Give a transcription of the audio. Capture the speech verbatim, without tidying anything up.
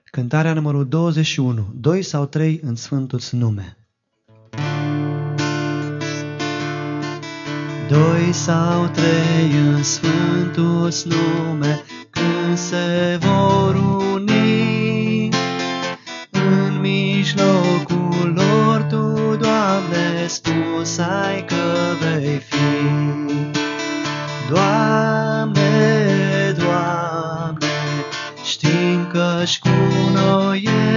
Cântarea numărul douăzeci și unu. Doi sau trei în Sfântul-ți nume. Doi sau trei în Sfântul-ți nume, când se vor uni, în mijlocul lor Tu, Doamne, spus ai că vei fi. Doamne, Doamne, știm că-și cu noi